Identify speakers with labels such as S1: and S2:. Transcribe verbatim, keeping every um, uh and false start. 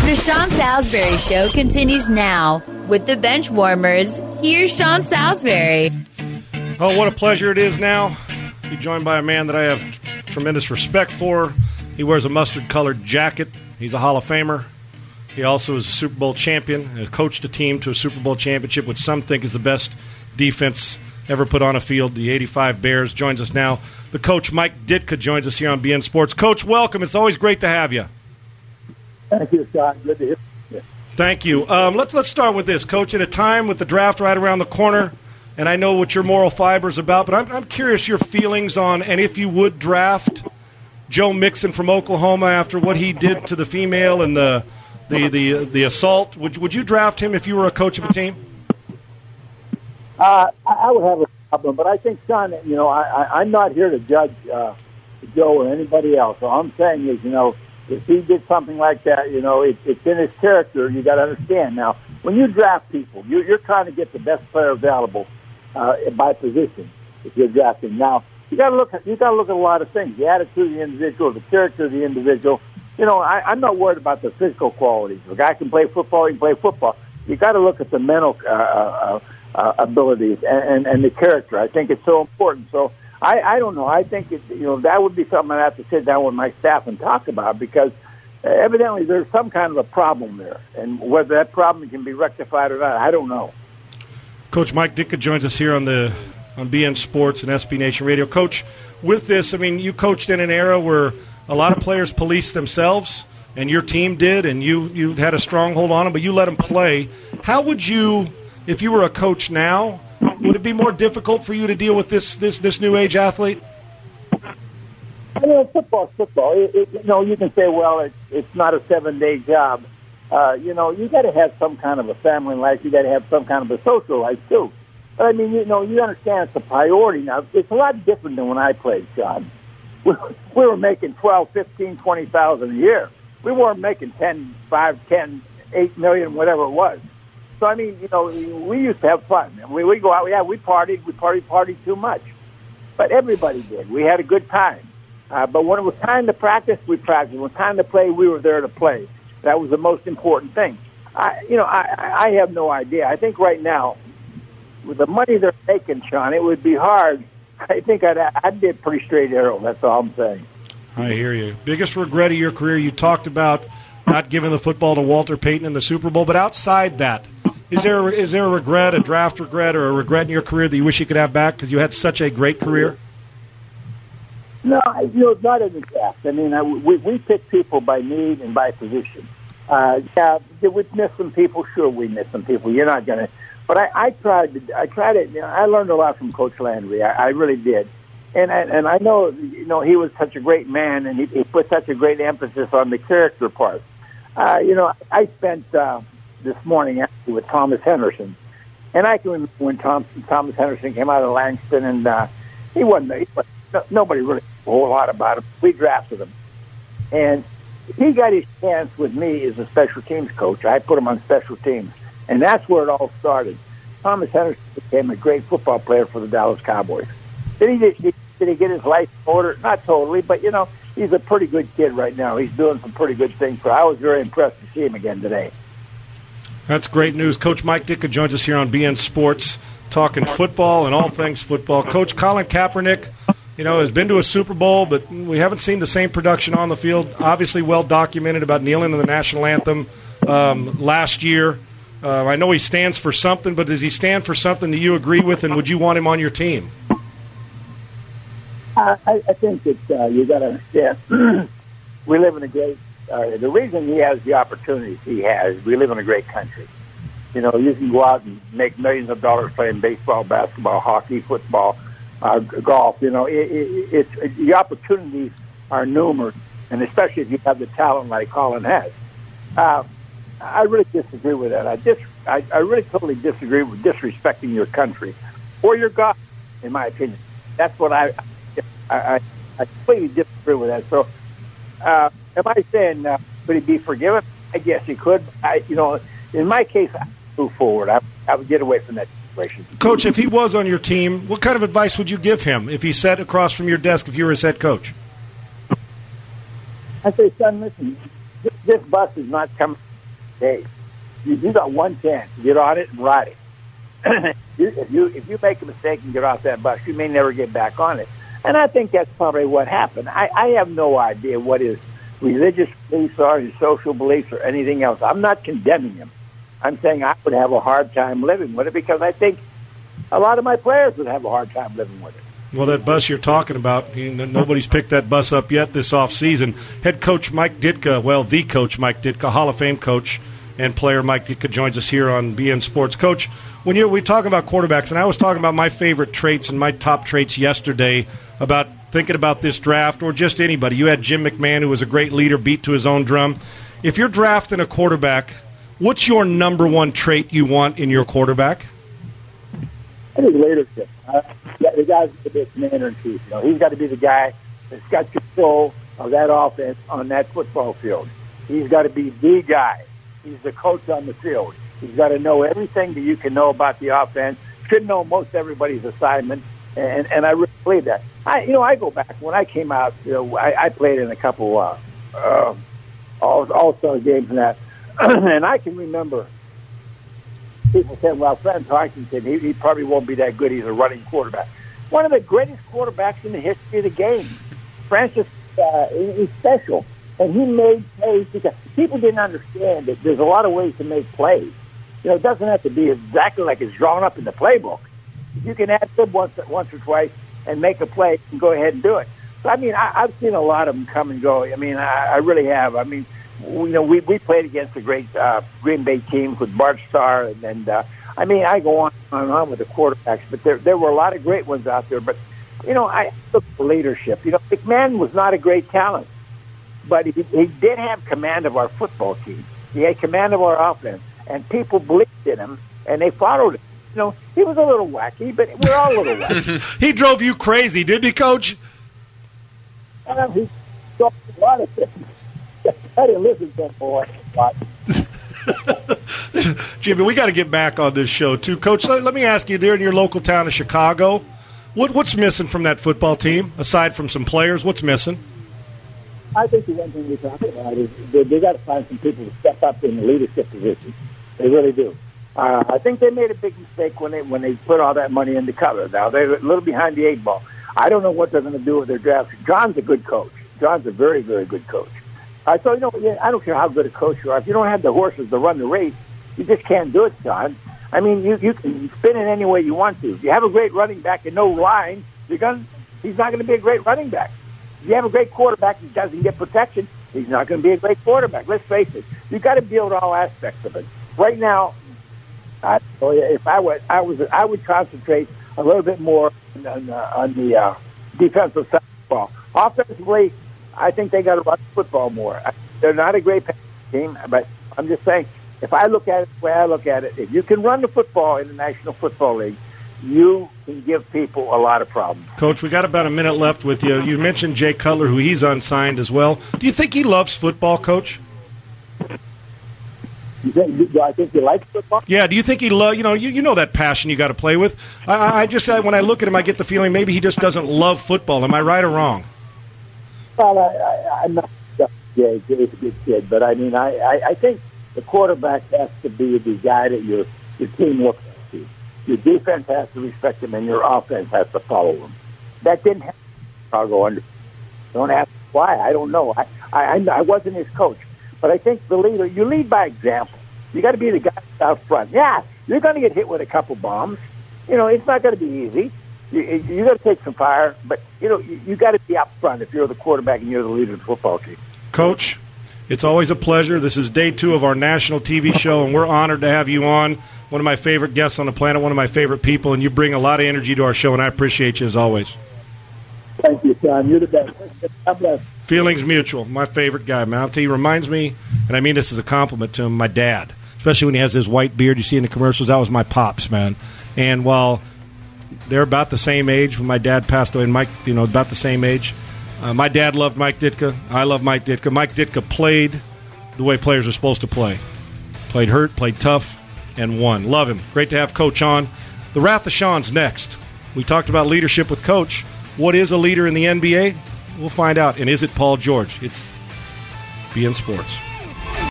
S1: The Sean Salisbury Show continues now with the bench warmers. Here's Sean Salisbury.
S2: Oh, what a pleasure it is now to be joined by a man that I have t- tremendous respect for. He wears a mustard-colored jacket. He's a Hall of Famer. He also is a Super Bowl champion and has coached a team to a Super Bowl championship, which some think is the best defense ever put on a field. The eighty-five Bears joins us now. The coach, Mike Ditka, joins us here on B N Sports. Coach, welcome. It's always great to have you.
S3: Thank you, Sean. Good to hear you.
S2: Thank you. Um, let's let's start with this, Coach. At a time with the draft right around the corner, and I know what your moral fiber is about, but I'm, I'm curious your feelings on, and if you would draft Joe Mixon from Oklahoma after what he did to the female and the the the, the assault. Would would you draft him if you were a coach of a team?
S3: Uh, I would have a problem, but I think, Sean, you know, I, I, I'm not here to judge uh, Joe or anybody else. All I'm saying is, you know, if he did something like that, you know, it, it's in his character. You got to understand. Now, when you draft people, you, you're trying to get the best player available uh, by position. If you're drafting, now you got to look at you got to look at a lot of things: the attitude of the individual, the character of the individual. You know, I, I'm not worried about the physical qualities. If a guy can play football, he can play football. You got to look at the mental uh, uh, uh, abilities and, and, and the character. I think it's so important. So. I, I don't know. I think it, you know that would be something I'd have to sit down with my staff and talk about because uh, evidently there's some kind of a problem there, and whether that problem can be rectified or not, I don't know.
S2: Coach Mike Ditka joins us here on the on B N Sports and S B Nation Radio. Coach, with this, I mean, you coached in an era where a lot of players policed themselves, and your team did, and you you had a stronghold on them, but you let them play. How would you, if you were a coach now? Would it be more difficult for you to deal with this this, this new age athlete?
S3: I mean, football's football. It, it, you know, you can say, well, it, it's not a seven-day job. Uh, you know, you got to have some kind of a family life. You got to have some kind of a social life too. But I mean, you know, you understand it's a priority now. It's a lot different than when I played, John. We, we were making twelve, fifteen, twenty thousand a year. We weren't making ten, five, ten, eight million, whatever it was. So, I mean, you know, we used to have fun. We we go out, yeah, we partied, we partied, partied too much. But everybody did. We had a good time. Uh, but when it was time to practice, we practiced. When it was time to play, we were there to play. That was the most important thing. I, you know, I, I have no idea. I think right now, with the money they're making, Sean, it would be hard. I think I'd, I'd be a pretty straight arrow. That's all I'm saying.
S2: I hear you. Biggest regret of your career, you talked about not giving the football to Walter Payton in the Super Bowl, but outside that, Is there is there a regret, a draft regret, or a regret in your career that you wish you could have back because you had such a great career?
S3: No, you know, not in the draft. I mean, I, we we pick people by need and by position. Uh, yeah, did we miss some people? Sure, we missed some people. You're not gonna, but I, I tried. To, I tried it. You know, I learned a lot from Coach Landry. I, I really did, and I, and I know you know he was such a great man, and he, he put such a great emphasis on the character part. Uh, you know, I spent. Uh, this morning actually with Thomas Henderson. And I can remember when Tom, Thomas Henderson came out of Langston, and uh, he wasn't, he wasn't, nobody really knew a whole lot about him. We drafted him. And he got his chance with me as a special teams coach. I put him on special teams. And that's where it all started. Thomas Henderson became a great football player for the Dallas Cowboys. Did he, did, did he get his life in order? Not totally, but, you know, he's a pretty good kid right now. He's doing some pretty good things. So I was very impressed to see him again today.
S2: That's great news. Coach Mike Ditka joins us here on B N Sports, talking football and all things football. Coach Colin Kaepernick, you know, has been to a Super Bowl, but we haven't seen the same production on the field. Obviously well documented about kneeling in the national anthem um, last year. Uh, I know he stands for something, but does he stand for something that you agree with, and would you want him on your team?
S3: I, I think that uh, you got to understand, we live in a great Uh, the reason he has the opportunities he has, we live in a great country. You know, you can go out and make millions of dollars playing baseball, basketball, hockey, football, uh, golf. You know, it, it, it's it, the opportunities are numerous, and especially if you have the talent like Colin has. Uh, I really disagree with that. I, dis- I, I really totally disagree with disrespecting your country or your God, in my opinion. That's what I I, I, I completely disagree with that. So. Uh, Am I saying uh, could he be forgiven? I guess he could. I, you know, in my case, I would move forward. I, I would get away from that situation.
S2: Coach, if he was on your team, what kind of advice would you give him if he sat across from your desk if you were his head coach?
S3: I say, son, listen, this, this bus is not coming Hey, you, you got one chance to get on it and ride it. you, if you if you make a mistake and get off that bus, you may never get back on it. And I think that's probably what happened. I, I have no idea what his religious beliefs are, his social beliefs, or anything else. I'm not condemning him. I'm saying I would have a hard time living with it because I think a lot of my players would have a hard time living with it.
S2: Well, that bus you're talking about, you know, nobody's picked that bus up yet this offseason. Head coach Mike Ditka, well, the coach Mike Ditka, Hall of Fame coach and player Mike Ditka joins us here on B N Sports. Coach, when you we talk about quarterbacks, and I was talking about my favorite traits and my top traits yesterday about thinking about this draft or just anybody. You had Jim McMahon, who was a great leader, beat to his own drum. If you're drafting a quarterback, what's your number one trait you want in your quarterback?
S3: I think leadership. Uh, the guy's the big commander in chief. You know, he's got to be the guy that's got control of that offense on that football field. He's got to be the guy. He's the coach on the field. He's got to know everything that you can know about the offense. Should know most everybody's assignment, and and I really believe that. I you know I go back when I came out. You know, I, I played in a couple uh, uh, all all star games and that, and I can remember people saying, well, Franz Harkington, he, he probably won't be that good. He's a running quarterback. One of the greatest quarterbacks in the history of the game. Francis, uh, he's special. And he made plays because people didn't understand that there's a lot of ways to make plays. You know, it doesn't have to be exactly like it's drawn up in the playbook. You can add them once, once or twice and make a play and go ahead and do it. So, I mean, I, I've seen a lot of them come and go. I mean, I, I really have. I mean, you know, we, we played against a great uh, Green Bay team with Bart Starr, and, and uh, I mean, I go on and on with the quarterbacks, but there there were a lot of great ones out there. But, you know, I look for leadership. You know, McMahon was not a great talent, but he, he did have command of our football team. He had command of our offense, and people believed in him, and they followed him. You know, he was a little wacky, but we're all a little wacky.
S2: He drove you crazy, didn't he, Coach?
S3: Uh, he talked a lot of things. I didn't listen to him for
S2: Jimmy, we got to get back on this show, too. Coach, let, let me ask you, there in your local town of Chicago, what, what's missing from that football team, aside from some players? What's missing?
S3: I think the one thing we talk about is they, they got to find some people to step up in the leadership positions. They really do. Uh, I think they made a big mistake when they when they put all that money into cover. Now, they're a little behind the eight ball. I don't know what they're going to do with their draft. John's a good coach. John's a very, very good coach. Uh, so, you know, I don't care how good a coach you are. If you don't have the horses to run the race, you just can't do it, John. I mean, you, you can spin it any way you want to. If you have a great running back and no line, you're gonna, he's not going to be a great running back. If you have a great quarterback that doesn't get protection, he's not going to be a great quarterback. Let's face it. You've got to build all aspects of it. Right now, I, if I was, I was, I would concentrate a little bit more on, on, uh, on the uh, defensive side of the ball. Offensively, I think they got to run the football more. They're not a great team, but I'm just saying, if I look at it the way I look at it, if you can run the football in the National Football League, you can give people a lot of problems.
S2: Coach, we got about a minute left with you. You mentioned Jay Cutler, who he's unsigned as well. Do you think he loves football, Coach?
S3: You think, do I think he likes football?
S2: Yeah, do you think he love? You know, you, you know that passion you got to play with. I, I just I, when I look at him, I get the feeling maybe he just doesn't love football. Am I right or wrong?
S3: Well, I, I, I'm not Jay. Jay's a good kid, but I mean, I, I, I think the quarterback has to be the guy that your your team looks up to. Your defense has to respect him, and your offense has to follow him. That didn't happen in Chicago under. Don't ask why. I don't know. I, I, I wasn't his coach, but I think the leader. You lead by example. You got to be the guy out front. Yeah, you're going to get hit with a couple bombs. You know, it's not going to be easy. You, you got to take some fire, but you know you, you got to be up front if you're the quarterback and you're the leader of the football team.
S2: Coach, it's always a pleasure. This is day two of our national T V show, and we're honored to have you on. One of my favorite guests on the planet, one of my favorite people, and you bring a lot of energy to our show, and I appreciate you as always.
S3: Thank you, John. You're the best. God bless.
S2: Feelings mutual. My favorite guy, man. I'll tell you, he reminds me, and I mean this as a compliment to him, my dad. Especially when he has his white beard you see in the commercials. That was my pops, man. And while they're about the same age when my dad passed away, and Mike, you know, about the same age, uh, my dad loved Mike Ditka. I love Mike Ditka. Mike Ditka played the way players are supposed to play. Played hurt, played tough, and won. Love him. Great to have Coach on. The Wrath of Sean's next. We talked about leadership with Coach. What is a leader in the N B A? We'll find out. And is it Paul George? It's B N Sports.